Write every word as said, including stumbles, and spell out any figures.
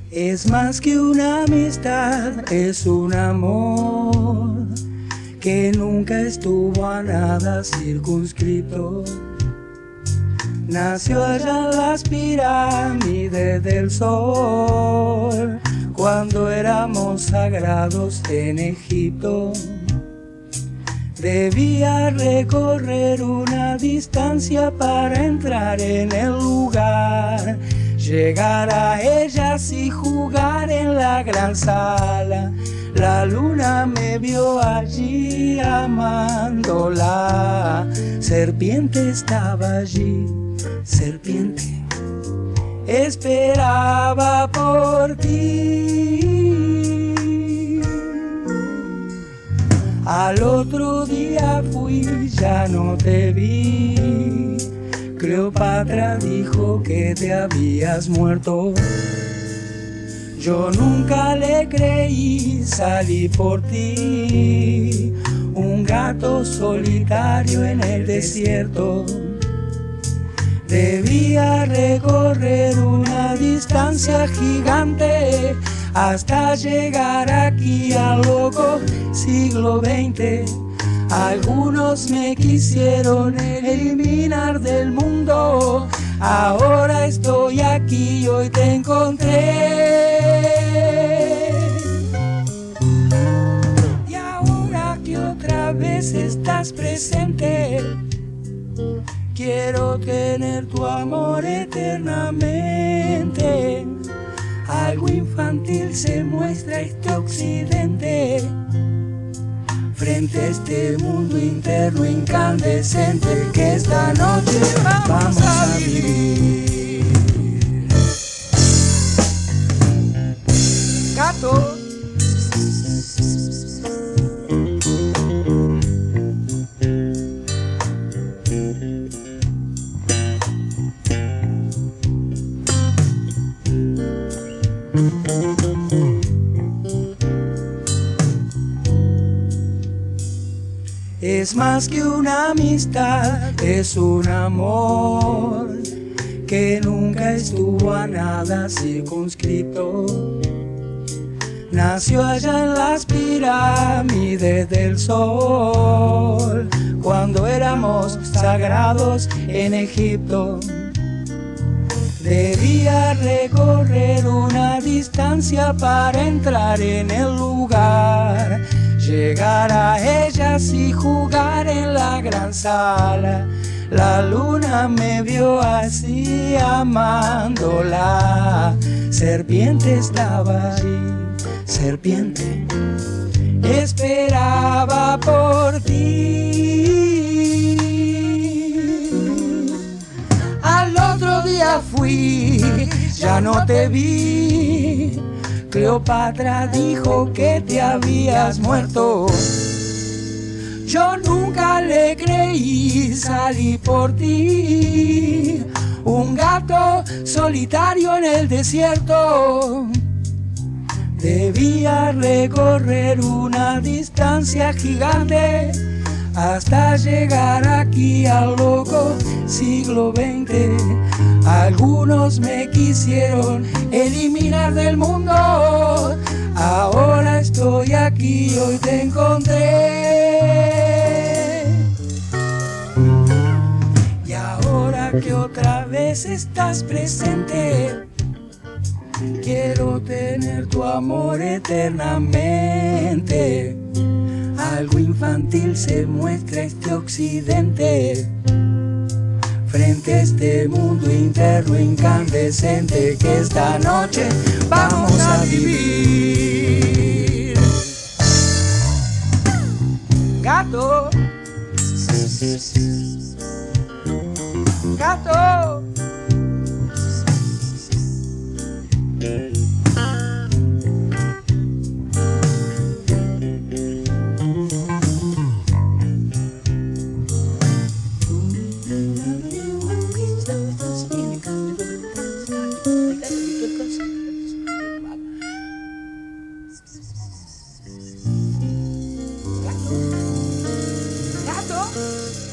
Es más que una amistad, es un amor que nunca estuvo a nada circunscrito. Nació allá en las pirámides del sol, cuando éramos sagrados en Egipto. Debía recorrer una distancia para entrar en el lugar, llegar a ellas y jugar en la gran sala. La luna me vio allí amándola. Serpiente estaba allí, serpiente esperaba por ti. Al otro día fui, ya no te vi. Cleopatra dijo que te habías muerto. Yo nunca le creí, salí por ti. Un gato solitario en el desierto. Debía recorrer una distancia gigante hasta llegar aquí al loco siglo veinte. Algunos me quisieron eliminar del mundo. Ahora estoy aquí y hoy te encontré. Y ahora que otra vez estás presente, quiero tener tu amor eternamente. Algo infantil se muestra este occidente, frente a este mundo interno incandescente que esta noche vamos a vivir. Gato. Es más que una amistad, es un amor que nunca estuvo a nada circunscrito. Nació allá en las pirámides del sol, cuando éramos sagrados en Egipto. Debía recorrer una distancia para entrar en el lugar, llegar a ellas y jugar en la gran sala. La luna me vio así amándola. Serpiente estaba ahí, serpiente esperaba por ti. Al otro día fui, ya no te vi. Cleopatra dijo que te habías muerto. Yo nunca le creí, salí por ti. Un gato solitario en el desierto. Debía recorrer una distancia gigante hasta llegar aquí al loco siglo veinte. Algunos me quisieron eliminar del mundo. Ahora estoy aquí, hoy te encontré. Y ahora que otra vez estás presente, quiero tener tu amor eternamente. Algo infantil se muestra este occidente, frente a este mundo interno incandescente que esta noche vamos a vivir. Gato, gato. Gato.